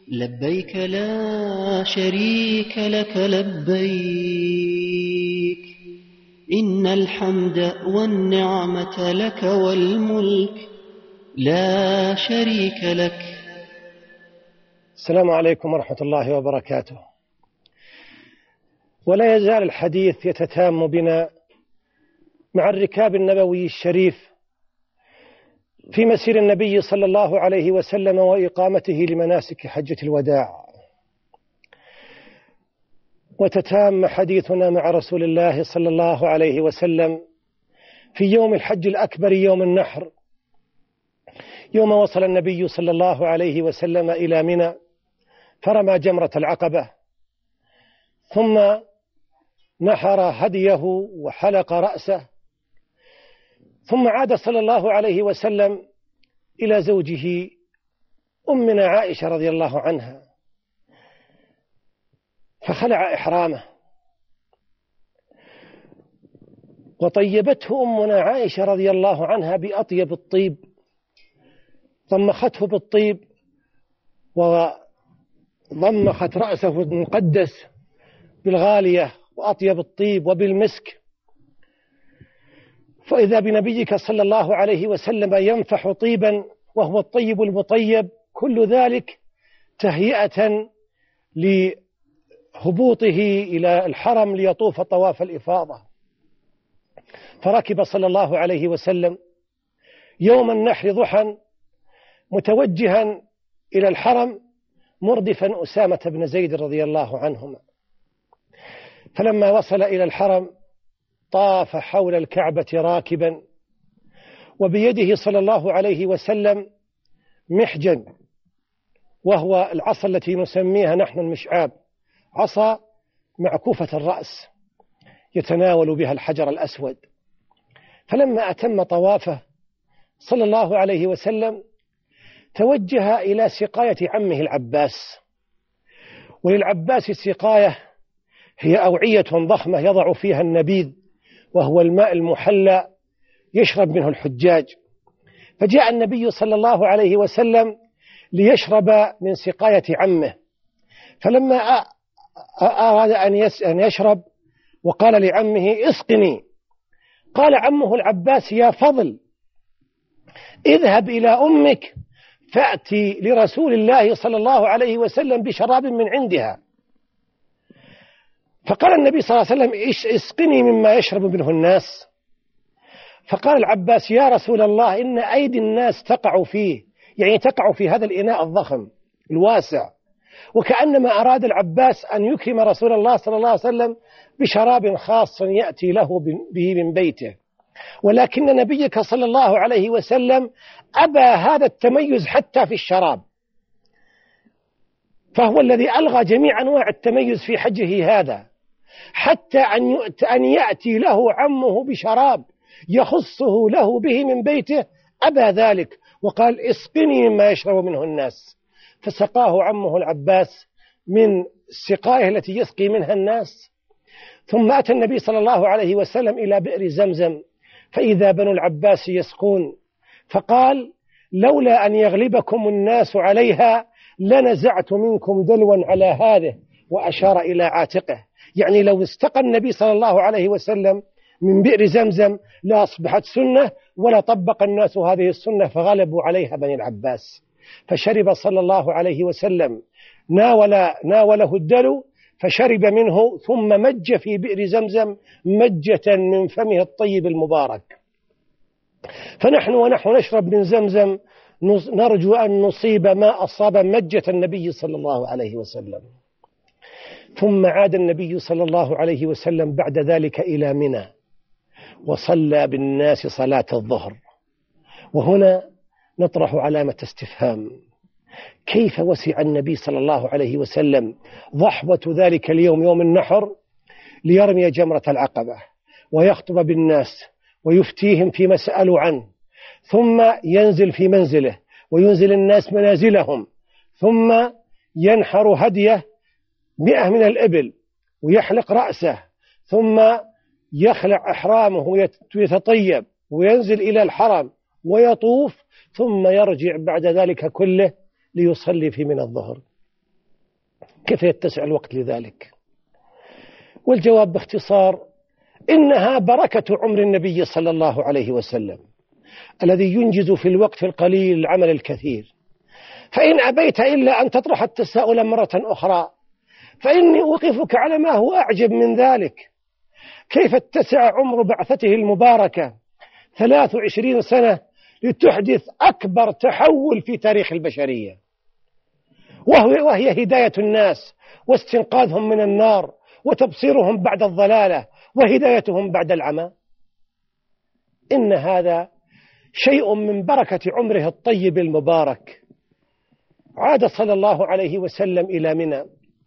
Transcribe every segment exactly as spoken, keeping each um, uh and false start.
لبيك لا شريك لك لبيك إن الحمد والنعمة لك والملك لا شريك لك. السلام عليكم ورحمة الله وبركاته. ولا يزال الحديث يتتام بنا مع الركاب النبوي الشريف في مسير النبي صلى الله عليه وسلم وإقامته لمناسك حجة الوداع، وتتام حديثنا مع رسول الله صلى الله عليه وسلم في يوم الحج الأكبر يوم النحر، يوم وصل النبي صلى الله عليه وسلم إلى منى فرمى جمرة العقبة، ثم نحر هديه وحلق رأسه، ثم عاد صلى الله عليه وسلم إلى زوجه أمنا عائشة رضي الله عنها فخلع إحرامه، وطيبته أمنا عائشة رضي الله عنها بأطيب الطيب، ضمخته بالطيب وضمخت رأسه المقدس بالغالية وأطيب الطيب وبالمسك، فإذا بنبيك صلى الله عليه وسلم ينفح طيبا وهو الطيب المطيب، كل ذلك تهيئة لهبوطه إلى الحرم ليطوف طواف الإفاضة. فركب صلى الله عليه وسلم يوم النحر ضحى متوجها إلى الحرم مردفا أسامة بن زيد رضي الله عنهما، فلما وصل إلى الحرم طاف حول الكعبة راكبا، وبيده صلى الله عليه وسلم محجن، وهو العصا التي نسميها نحن المشعاب، عصا معكوفة الرأس يتناول بها الحجر الأسود. فلما أتم طوافه صلى الله عليه وسلم توجه إلى سقاية عمه العباس، وللعباس سقاية هي أوعية ضخمة يضع فيها النبيذ وهو الماء المحلى يشرب منه الحجاج، فجاء النبي صلى الله عليه وسلم ليشرب من سقاية عمه، فلما أراد أن يشرب وقال لعمه اسقني، قال عمه العباس يا فضل اذهب إلى أمك فأتي لرسول الله صلى الله عليه وسلم بشراب من عندها. فقال النبي صلى الله عليه وسلم اسقني مما يشرب منه الناس، فقال العباس يا رسول الله إن أيدي الناس تقع فيه، يعني تقع في هذا الإناء الضخم الواسع، وكأنما أراد العباس أن يكرم رسول الله صلى الله عليه وسلم بشراب خاص يأتي له به من بيته، ولكن نبيك صلى الله عليه وسلم أبى هذا التميز حتى في الشراب، فهو الذي ألغى جميع أنواع التميز في حجه هذا، حتى أن يأتي له عمه بشراب يخصه له به من بيته أبى ذلك، وقال اسقني مما يشرب منه الناس، فسقاه عمه العباس من السقاية التي يسقي منها الناس. ثم أتى النبي صلى الله عليه وسلم إلى بئر زمزم فإذا بنو العباس يسقون، فقال لولا أن يغلبكم الناس عليها لنزعت منكم دلوا على هذه، وأشار إلى عاتقه، يعني لو استقى النبي صلى الله عليه وسلم من بئر زمزم لأصبحت سنة ولا طبق الناس هذه السنة فغلبوا عليها بني العباس. فشرب صلى الله عليه وسلم، ناول ناوله الدلو فشرب منه، ثم مج في بئر زمزم مجة من فمه الطيب المبارك. فنحن ونحن نشرب من زمزم نرجو أن نصيب ما أصاب مجة النبي صلى الله عليه وسلم. ثم عاد النبي صلى الله عليه وسلم بعد ذلك إلى منى وصلى بالناس صلاة الظهر. وهنا نطرح علامة استفهام، كيف وسع النبي صلى الله عليه وسلم ضحوة ذلك اليوم يوم النحر ليرمي جمرة العقبة ويخطب بالناس ويفتيهم فيما سألوا عنه، ثم ينزل في منزله وينزل الناس منازلهم، ثم ينحر هديه مئة من الإبل ويحلق رأسه، ثم يخلع إحرامه ويتطيب وينزل إلى الحرم ويطوف، ثم يرجع بعد ذلك كله ليصلي في من الظهر. كيف يتسع الوقت لذلك؟ والجواب باختصار: إنها بركة عمر النبي صلى الله عليه وسلم الذي ينجز في الوقت القليل العمل الكثير. فإن أبيت إلا أن تطرح التساؤل مرة أخرى فإني أوقفك على ما هو أعجب من ذلك. كيف اتسع عمر بعثته المباركة ثلاث وعشرين سنة لتحدث أكبر تحول في تاريخ البشرية، وهي هداية الناس واستنقاذهم من النار وتبصيرهم بعد الضلالة وهدايتهم بعد العمى. إن هذا شيء من بركة عمره الطيب المبارك. عاد صلى الله عليه وسلم إلى منى،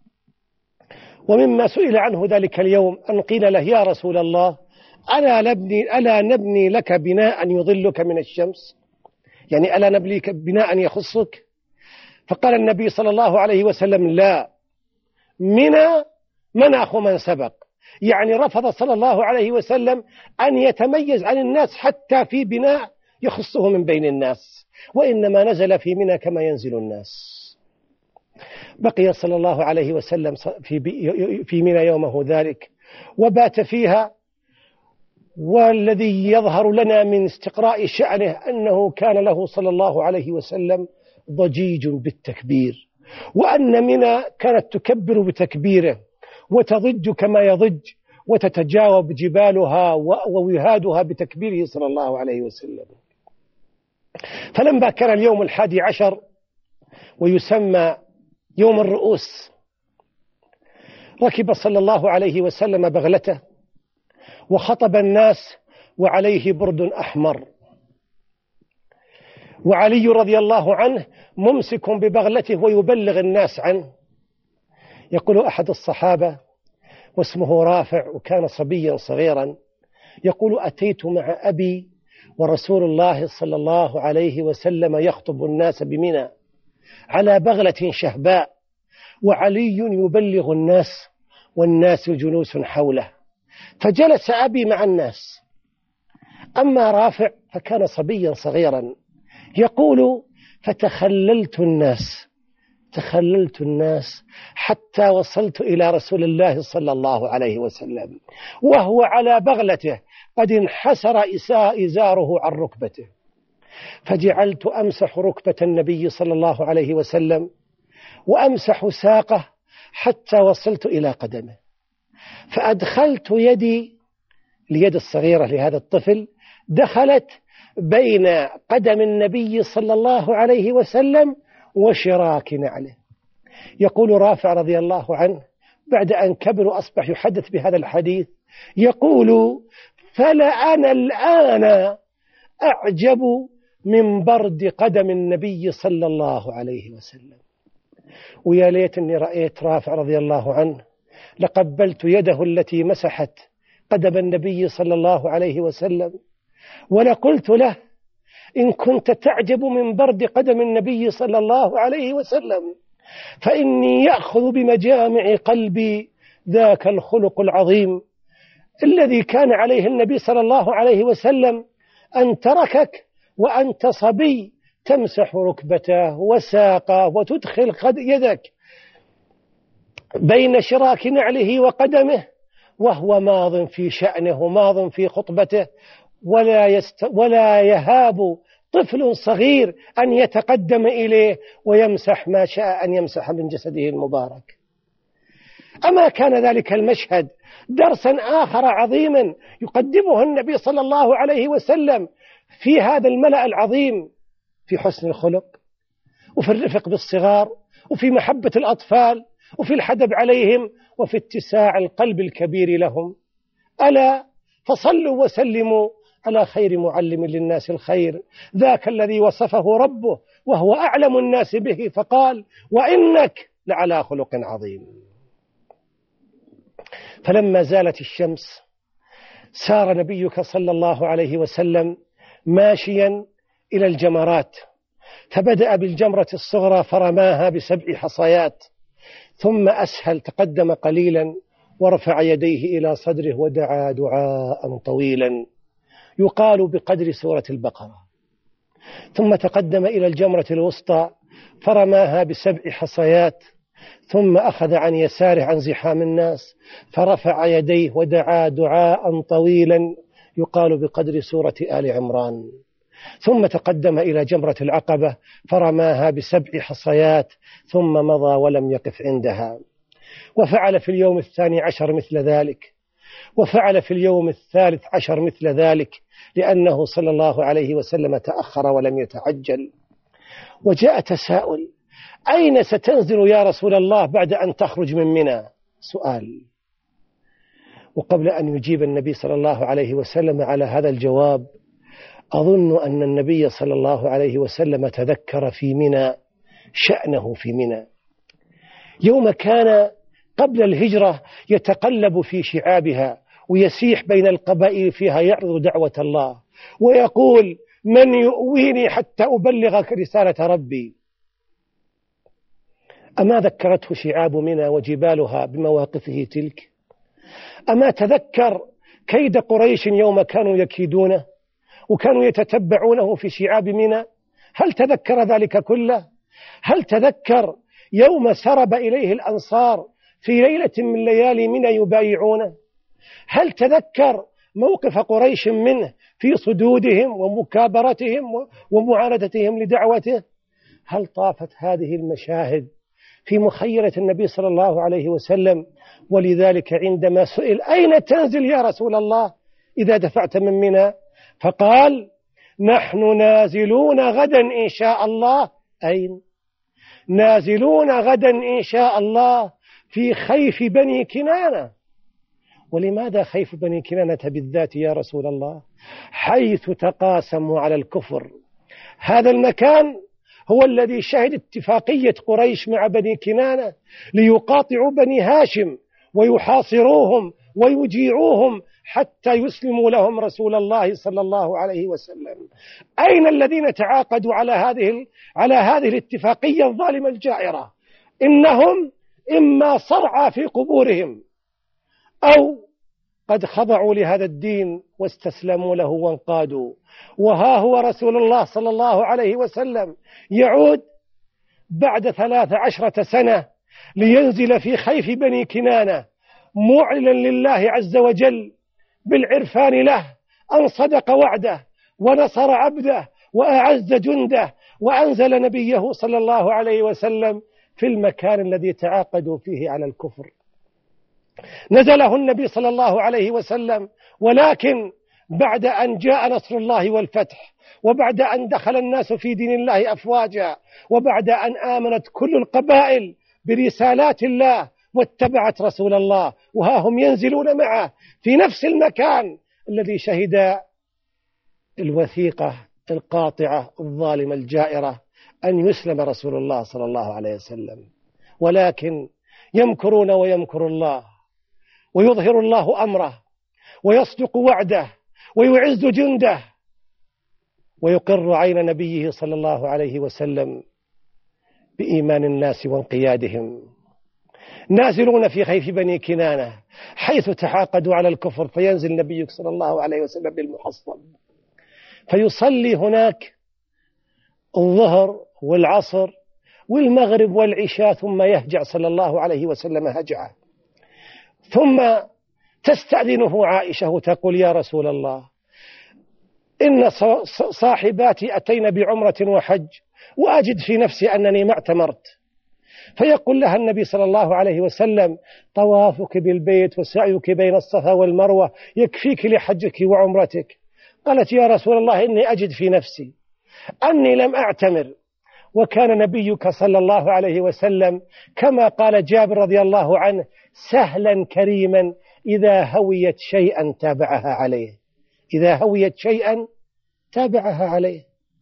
ومما سئل عنه ذلك اليوم أن قيل له: يا رسول الله، ألا نبني, ألا نبني لك بناء يظلك من الشمس؟ يعني ألا نبني بناء يخصك؟ فقال النبي صلى الله عليه وسلم: لا، منى مناخ من سبق. يعني رفض صلى الله عليه وسلم أن يتميز عن الناس حتى في بناء يخصه من بين الناس، وإنما نزل في منى كما ينزل الناس. بقي صلى الله عليه وسلم في منى يومه ذلك وبات فيها، والذي يظهر لنا من استقراء شأنه أنه كان له صلى الله عليه وسلم ضجيج بالتكبير، وأن منى كانت تكبر بتكبيره وتضج كما يضج وتتجاوب جبالها ووهادها بتكبيره صلى الله عليه وسلم. فلما كان اليوم الحادي عشر ويسمى يوم الرؤوس، ركب صلى الله عليه وسلم بغلته وخطب الناس وعليه برد أحمر، وعلي رضي الله عنه ممسك ببغلته ويبلغ الناس عنه. يقول أحد الصحابة واسمه رافع وكان صبيا صغيرا، يقول: أتيت مع أبي ورسول الله صلى الله عليه وسلم يخطب الناس بمنى على بغلة شهباء، وعلي يبلغ الناس والناس جلوس حوله، فجلس أبي مع الناس. أما رافع فكان صبيا صغيرا، يقول: فتخللت الناس تخللت الناس حتى وصلت إلى رسول الله صلى الله عليه وسلم وهو على بغلته قد انحسر إزاره عن ركبته، فجعلت أمسح ركبة النبي صلى الله عليه وسلم وأمسح ساقه حتى وصلت إلى قدمه، فأدخلت يدي، اليد الصغيرة لهذا الطفل دخلت بين قدم النبي صلى الله عليه وسلم وشراك نعله. يقول رافع رضي الله عنه بعد أن كبر أصبح يحدث بهذا الحديث، يقول: فلأنا الآن أعجب من برد قدم النبي صلى الله عليه وسلم. ويا ليتني رأيت رافع رضي الله عنه لقبلت يده التي مسحت قدم النبي صلى الله عليه وسلم ولقلت له: إن كنت تعجب من برد قدم النبي صلى الله عليه وسلم فإني يأخذ بمجامع قلبي ذاك الخلق العظيم الذي كان عليه النبي صلى الله عليه وسلم، أن تركك وأنت صبي تمسح ركبته وساقه وتدخل يدك بين شراك نعله وقدمه وهو ماض في شأنه ماض في خطبته، ولا, يست ولا يهاب طفل صغير أن يتقدم إليه ويمسح ما شاء أن يمسح من جسده المبارك. أما كان ذلك المشهد درسا آخر عظيما يقدمه النبي صلى الله عليه وسلم في هذا الملأ العظيم، في حسن الخلق وفي الرفق بالصغار وفي محبة الأطفال وفي الحدب عليهم وفي اتساع القلب الكبير لهم. ألا فصلوا وسلموا على خير معلم للناس الخير، ذاك الذي وصفه ربه وهو أعلم الناس به فقال: وإنك لعلى خلق عظيم. فلما زالت الشمس سار نبيك صلى الله عليه وسلم ماشيا إلى الجمرات، فبدأ بالجمرة الصغرى فرماها بسبع حصيات، ثم أسهل تقدم قليلا ورفع يديه إلى صدره ودعا دعاء طويلا يقال بقدر سورة البقرة، ثم تقدم إلى الجمرة الوسطى فرماها بسبع حصيات، ثم أخذ عن يساره عن زحام الناس فرفع يديه ودعا دعاء طويلا يقال بقدر سورة آل عمران، ثم تقدم إلى جمرة العقبة فرماها بسبع حصيات ثم مضى ولم يقف عندها، وفعل في اليوم الثاني عشر مثل ذلك، وفعل في اليوم الثالث عشر مثل ذلك، لأنه صلى الله عليه وسلم تأخر ولم يتعجل. وجاء تساؤل: أين ستنزل يا رسول الله بعد أن تخرج من منى؟ سؤال. وقبل أن يجيب النبي صلى الله عليه وسلم على هذا الجواب، أظن أن النبي صلى الله عليه وسلم تذكر في منى شأنه في منى، يوم كان قبل الهجرة يتقلب في شعابها ويسيح بين القبائل فيها يعرض دعوة الله ويقول: من يؤويني حتى أبلغك رسالة ربي. أما ذكرته شعاب منى وجبالها بمواقفه تلك؟ أما تذكر كيد قريش يوم كانوا يكيدونه وكانوا يتتبعونه في شعاب منى؟ هل تذكر ذلك كله؟ هل تذكر يوم سرب إليه الأنصار في ليلة من ليالي منى يبايعونه؟ هل تذكر موقف قريش منه في صدودهم ومكابرتهم ومعاندتهم لدعوته؟ هل طافت هذه المشاهد في مخيلة النبي صلى الله عليه وسلم؟ ولذلك عندما سئل: أين تنزل يا رسول الله إذا دفعت من منى؟ فقال: نحن نازلون غدا إن شاء الله. أين؟ نازلون غدا إن شاء الله في خيف بني كنانة. ولماذا خيف بني كنانة بالذات يا رسول الله؟ حيث تقاسموا على الكفر. هذا المكان هو الذي شهد اتفاقية قريش مع بني كنانة ليقاطعوا بني هاشم ويحاصروهم ويجيعوهم حتى يسلموا لهم رسول الله صلى الله عليه وسلم. أين الذين تعاقدوا على هذه على هذه الاتفاقية الظالمة الجائرة؟ إنهم إما صرعى في قبورهم أو قد خضعوا لهذا الدين واستسلموا له وانقادوا. وها هو رسول الله صلى الله عليه وسلم يعود بعد ثلاث عشرة سنة لينزل في خيف بني كنانة معلنا لله عز وجل بالعرفان له أن صدق وعده ونصر عبده وأعز جنده وأنزل نبيه صلى الله عليه وسلم في المكان الذي تعاقدوا فيه على الكفر. نزله النبي صلى الله عليه وسلم، ولكن بعد أن جاء نصر الله والفتح، وبعد أن دخل الناس في دين الله أفواجا، وبعد أن آمنت كل القبائل برسالات الله واتبعت رسول الله، وها هم ينزلون معه في نفس المكان الذي شهد الوثيقة القاطعة الظالمة الجائرة أن يسلم رسول الله صلى الله عليه وسلم. ولكن يمكرون ويمكر الله، ويظهر الله أمره، ويصدق وعده، ويعز جنده، ويقر عين نبيه صلى الله عليه وسلم بإيمان الناس وانقيادهم. نازلون في خيف بني كنانة حيث تعاقدوا على الكفر، فينزل نبيك صلى الله عليه وسلم بالمحصن فيصلي هناك الظهر والعصر والمغرب والعشاء، ثم يهجع صلى الله عليه وسلم هجعه. ثم تستأذنه عائشة وتقول: يا رسول الله، إن صاحباتي أتينا بعمرة وحج وأجد في نفسي أنني ما اعتمرت. فيقول لها النبي صلى الله عليه وسلم: طوافك بالبيت وسعيك بين الصفا والمروة يكفيك لحجك وعمرتك. قالت: يا رسول الله، إني أجد في نفسي أني لم أعتمر. وكان نبيك صلى الله عليه وسلم كما قال جابر رضي الله عنه: سهلا كريما إذا هويت شيئا تابعها عليه. إذا هويت شيئا تابعها عليه.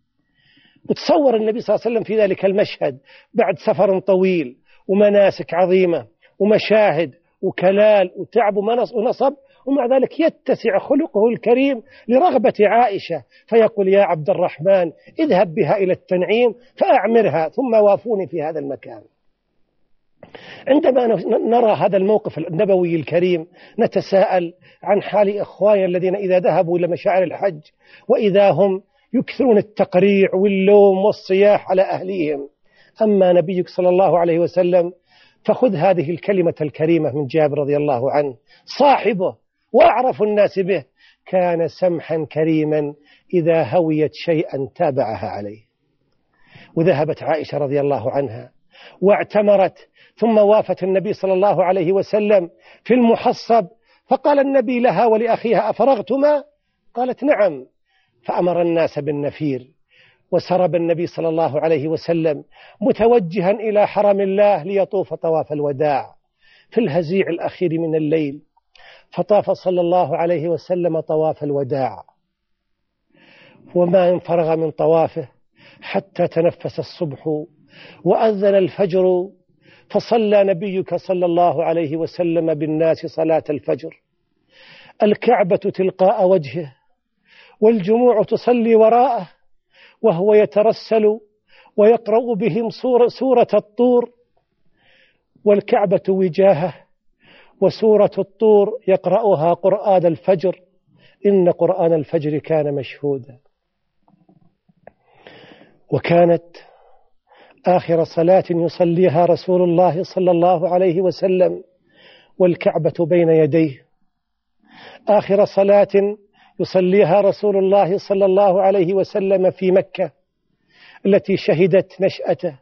وتصور النبي صلى الله عليه وسلم في ذلك المشهد بعد سفر طويل ومناسك عظيمة ومشاهد وكلال وتعب ونصب، ومع ذلك يتسع خلقه الكريم لرغبة عائشة، فيقول: يا عبد الرحمن، اذهب بها إلى التنعيم فأعمرها ثم وافوني في هذا المكان. عندما نرى هذا الموقف النبوي الكريم نتساءل عن حال إخواننا الذين إذا ذهبوا إلى مشاعر الحج وإذا هم يكثرون التقريع واللوم والصياح على أهليهم. أما نبيك صلى الله عليه وسلم فخذ هذه الكلمة الكريمة من جابر رضي الله عنه، صاحبه وأعرف الناس به كان سمحا كريما إذا هويت شيئا تابعها عليه. وذهبت عائشة رضي الله عنها واعتمرت، ثم وافت النبي صلى الله عليه وسلم في المحصب، فقال النبي لها ولأخيها: أفرغتما؟ قالت: نعم. فأمر الناس بالنفير، وسرب النبي صلى الله عليه وسلم متوجها إلى حرم الله ليطوف طواف الوداع في الهزيع الأخير من الليل، فطاف صلى الله عليه وسلم طواف الوداع، وما انفرغ من طوافه حتى تنفس الصبح وأذن الفجر، فصلى نبيك صلى الله عليه وسلم بالناس صلاة الفجر، الكعبة تلقاء وجهه والجموع تصلي وراءه، وهو يترسل ويقرأ بهم سورة, سورة الطور، والكعبة وجاهه، وسورة الطور يقرأها قرآن الفجر، إن قرآن الفجر كان مشهودا. وكانت آخر صلاة يصليها رسول الله صلى الله عليه وسلم والكعبة بين يديه، آخر صلاة يصليها رسول الله صلى الله عليه وسلم في مكة التي شهدت نشأته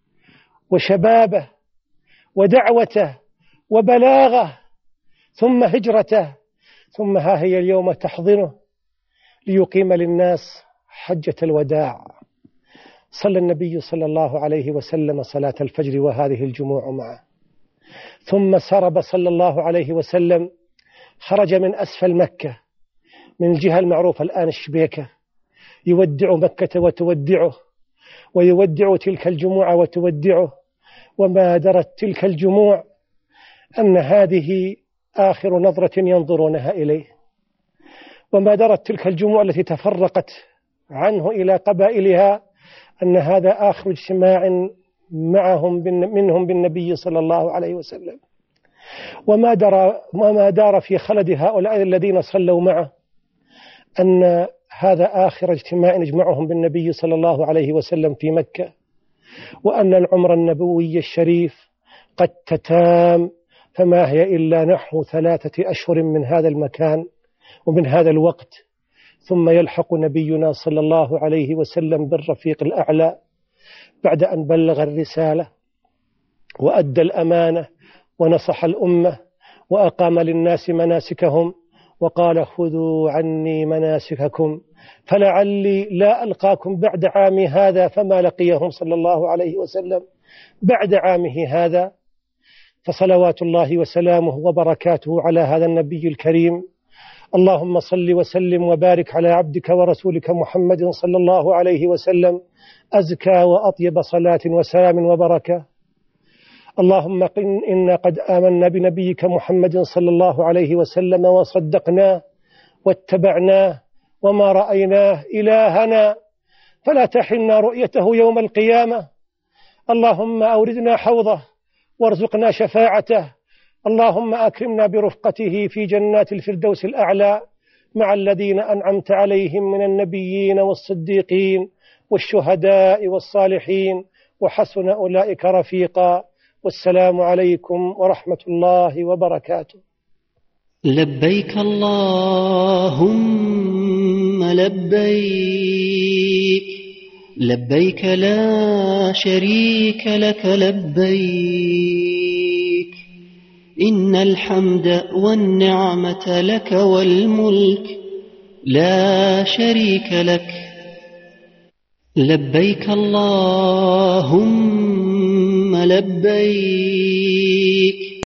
وشبابه ودعوته وبلاغه ثم هجرته، ثم ها هي اليوم تحضنه ليقيم للناس حجة الوداع. صلى النبي صلى الله عليه وسلم صلاة الفجر وهذه الجموع معه، ثم سرب صلى الله عليه وسلم، خرج من أسفل مكة من الجهة المعروفة الآن الشبيكة، يودع مكة وتودعه، ويودع تلك الجموع وتودعه، وما درت تلك الجموع أن هذه آخر نظرة ينظرونها إليه، وما درت تلك الجموع التي تفرقت عنه إلى قبائلها أن هذا آخر اجتماع معهم منهم بالنبي صلى الله عليه وسلم، وما دار, وما دار في خلد هؤلاء الذين صلوا معه أن هذا آخر اجتماع يجمعهم بالنبي صلى الله عليه وسلم في مكة، وأن العمر النبوي الشريف قد تتام، فما هي إلا نحو ثلاثة أشهر من هذا المكان ومن هذا الوقت، ثم يلحق نبينا صلى الله عليه وسلم بالرفيق الأعلى بعد أن بلغ الرسالة وأدى الأمانة ونصح الأمة وأقام للناس مناسكهم، وقال: خذوا عني مناسككم فلعلي لا ألقاكم بعد عامي هذا، فما لقيهم صلى الله عليه وسلم بعد عامه هذا. فصلوات الله وسلامه وبركاته على هذا النبي الكريم. اللهم صل وسلم وبارك على عبدك ورسولك محمد صلى الله عليه وسلم أزكى وأطيب صلاة وسلام وبركة. اللهم إنا قد آمنا بنبيك محمد صلى الله عليه وسلم وصدقناه واتبعناه وما رأيناه إلهنا، فلا تحرمنا رؤيته يوم القيامة. اللهم أوردنا حوضه وارزقنا شفاعته. اللهم أكرمنا برفقته في جنات الفردوس الأعلى مع الذين أنعمت عليهم من النبيين والصديقين والشهداء والصالحين، وحسن أولئك رفيقا. والسلام عليكم ورحمة الله وبركاته. لبيك اللهم لبيك، لبيك لا شريك لك لبيك، إن الحمد والنعمة لك والملك لا شريك لك. لبيك اللهم لبيك،